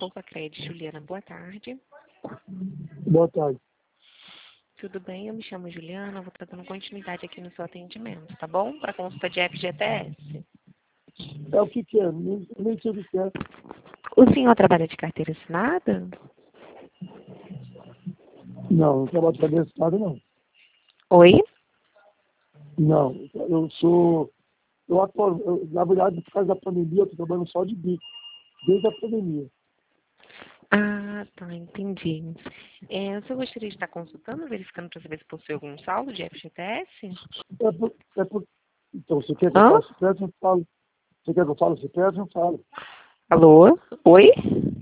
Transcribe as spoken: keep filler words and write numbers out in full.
Poupa Crédito, Juliana, boa tarde. Boa tarde. Tudo bem? Eu me chamo Juliana, vou estar dando continuidade aqui no seu atendimento, tá bom? Para consulta de F G T S. É o que que é? Nem, nem sei o que que é. O senhor trabalha de carteira assinada? Não, não trabalho de cadeia assinada, não. Oi? Não, eu sou... Eu atual, eu, na verdade, por causa da pandemia, eu estou trabalhando só de bico. Desde a pandemia. Ah, tá, entendi. É, o senhor gostaria de estar consultando, verificando para saber se possui algum saldo de F G T S? É por, é por... Então, você quer que eu Hã? fale secreto, eu falo. Você quer que eu fale secreto, eu falo. Alô? Oi?